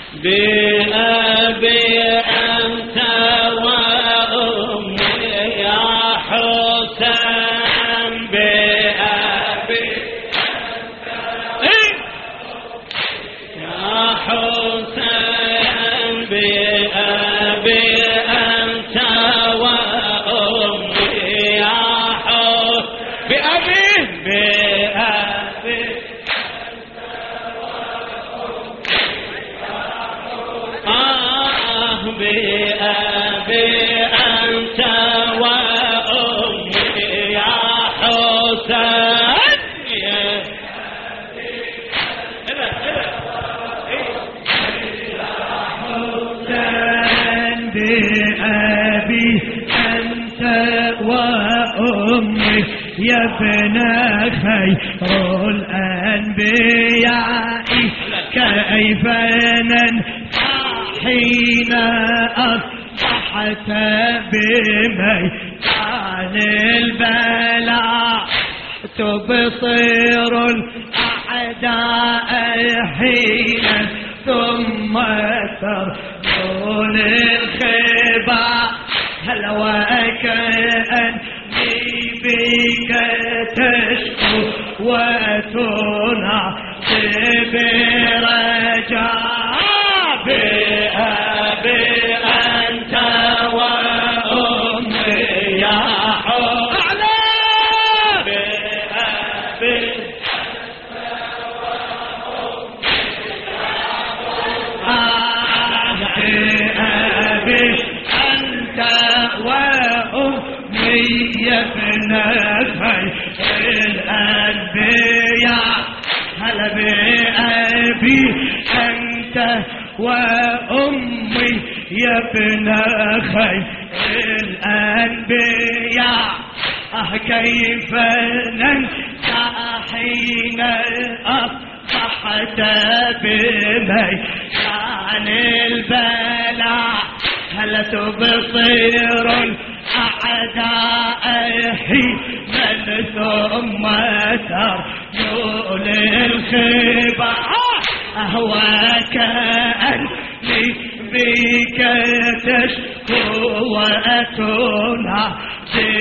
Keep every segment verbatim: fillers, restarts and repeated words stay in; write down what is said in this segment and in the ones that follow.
بأبي أنت وأمي يا حسين بأبي أنت يا حسين بأبي أنت وأمي يا حسين بأبي بأبي بأبي أنت وأمي يا حسين بأبي أنت وأمي يا ابن خير الأنبياء كيف ننسى حين أصبحت بميدان البلاء تبصر الأعداء حين ثم ترجل الخباء هل وكأني بك تشكو وتنعطي برجاء بأبي أنت وأمي يا حسين بأبي بأبي أنت وأمي يا ابن خير الأنبياء هل بأبي أنت وأمي يا ابن خير الأنبياء أه كيف ننسى حين أصبحت بميدان البلاء هل تبصر الأعداء حين ثم ترجل الخباء أهواك أني بك تشكو وتنعطي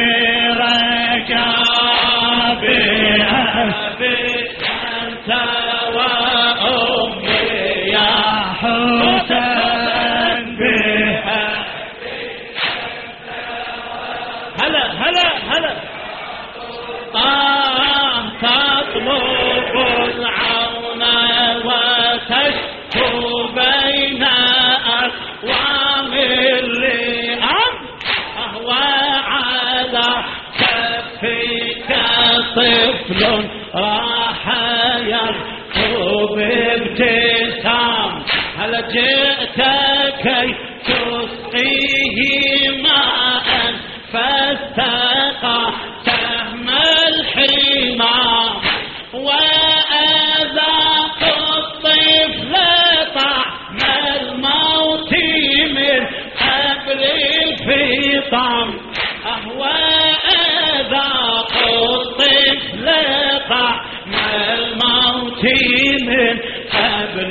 برجاء بأبي أنت وأمي يا حسين بأبي هلا هلا هلا آه تطلب العون وتشكو بين أقوام اللئام وعلى كفك طفل راح يركض بابتسام هل جئت كي تسقيه ماء فاستقى سهم الحمام وأذاق الطفل طعم الموت من قبل الفطام وأذاق الطفل طعم الموت من قبل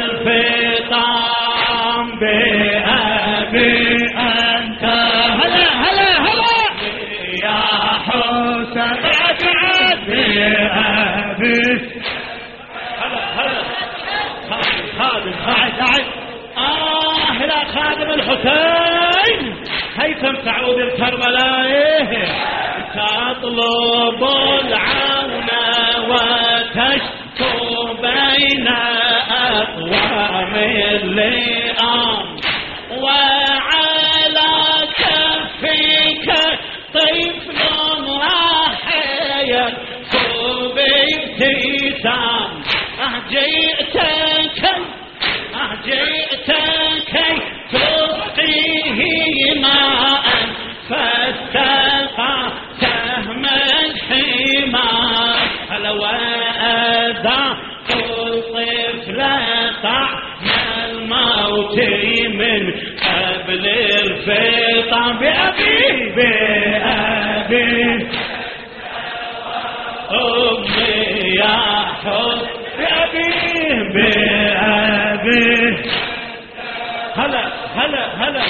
الفطام بأبي أنت هلا هلا هلا يا حسين بأبي هلا هلا خادم خادم آه لا خادم الحسين هيثم تعود الكربلاء تطلب العون وتشكو بين أقوام اللئام وعلى كفك طفل راح يكتب ابتسام أجئتك أجئتك تسقيه ماء فاستقى سهم الحمار هل وأذاق الطفل طعم الموت من قبل الفطام بأبي بأبي أمي يا حب بأبي بأبي به هلا هلا هلا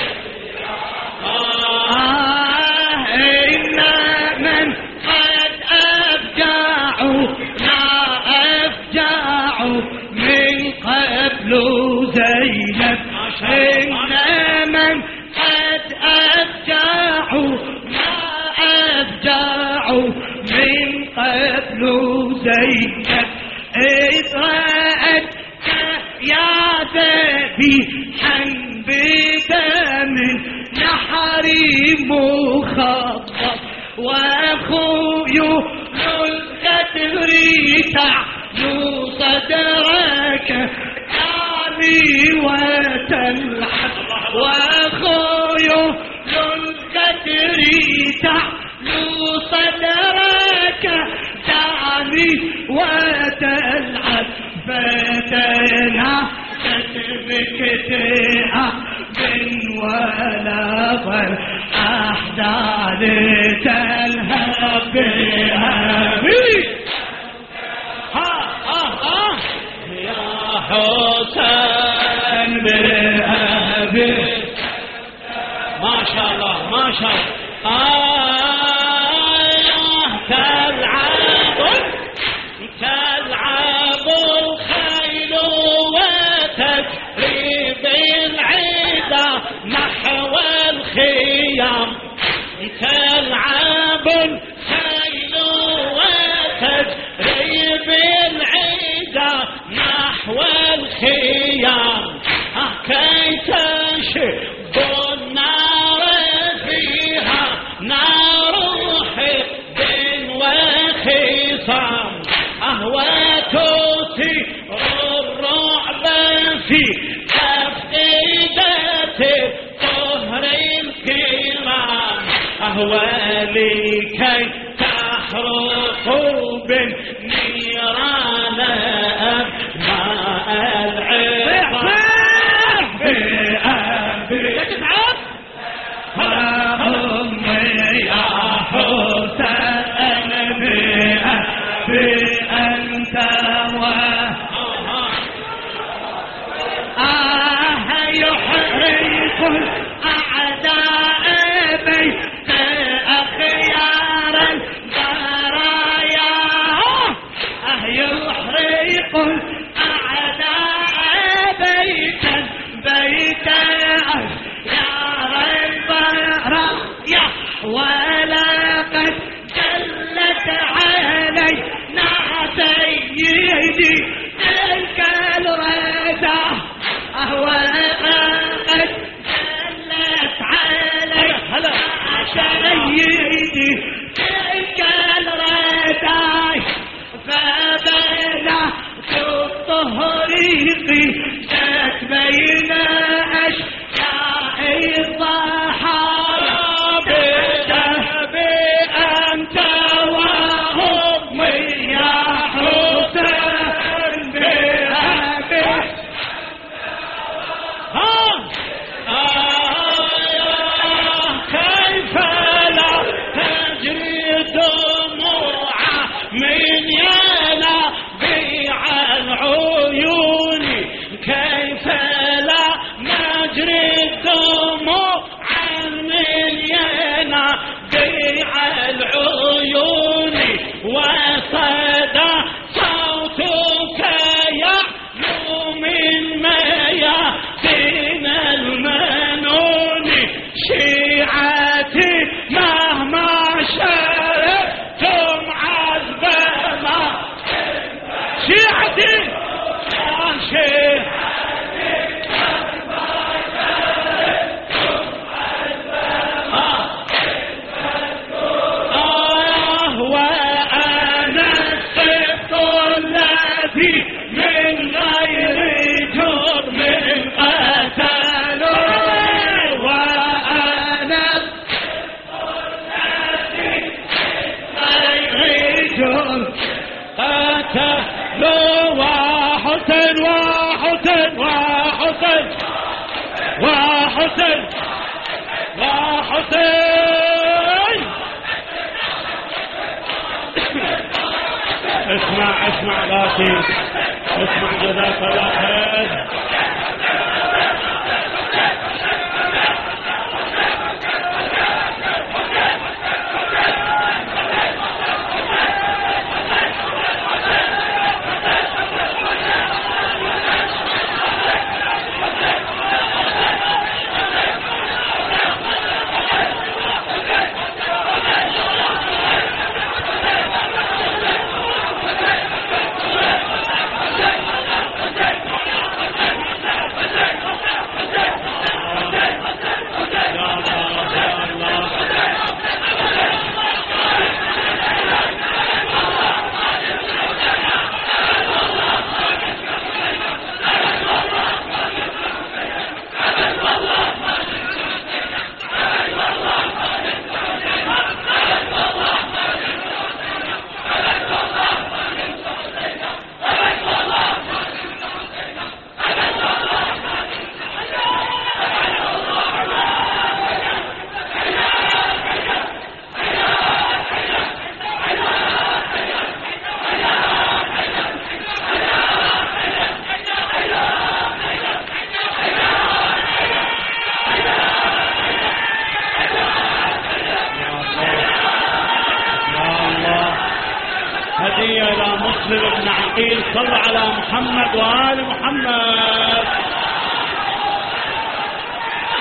آه إن من قد أفجعوا ما أفجعوا من قبل زينب إن من قد أفجعوا ما أفجعوا من قبل زينب إذ رأت يا ذبيحا بدم نحري مخطط وأخوي ذو القدر تعلو صدرك تعلي وتلعب وأخوي ذو القدر تعلو صدرك تعلي وتلعب فتنا بكتئة بن ولا ظل أحداد تلهب بها ها ها ها يا حسين بأبي ما شاء الله ما شاء الله آه تلعب تلعب الخيل وتجري بالعيدة نحو الخيام تلعب الخيل وتجري بالعيدة نحو الخيام كي تشب النار فيها نار حب وخصام وتثير الرعب في أفئدة طهر الكرام لكي تحرقوا بالنيران أبناء العظام بأبي أمي يا حسين بأبي أنت و آه يحرق الأعداء بيت أخيار البرايا آه يحرق الأعداء بيتا بيت أخيار البرايا ولقد جلت علينا سيدي تلك الردى ولقد جلت علينا سيدي تلك الردى فبلغت الطريق جت بين أشياء الضحايا بتهبي أنت وهم يا حسين بأبي ها كيف لا تجري دموعه من ينابيع العيون كيف لا نجري الدموع من ينابيع العيون وصدى صوتك يعلو من ميادين المنون شيعتي مهما شرفتم عذبنا شيعتي شيعتي آه وأنا الصدق الذي من غير جرم قتلوا وأنا غير جرم قتلوا وحسن وحسن وحسن وحسن وحسين اسمع اسمع لكن اسمع جزاك الله خير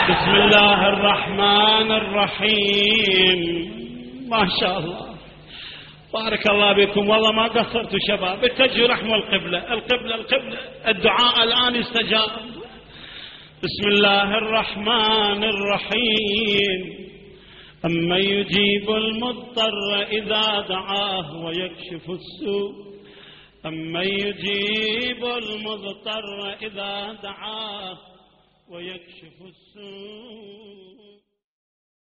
بسم الله الرحمن الرحيم. ما شاء الله بارك الله بكم، والله ما قصرتوا شباب. اتجهوا نحو القبلة القبلة القبلة، الدعاء الآن استجاب. بسم الله الرحمن الرحيم. أمن يجيب المضطر إذا دعاه ويكشف السوء، أمن يجيب المضطر إذا دعاه ويكشف السوء.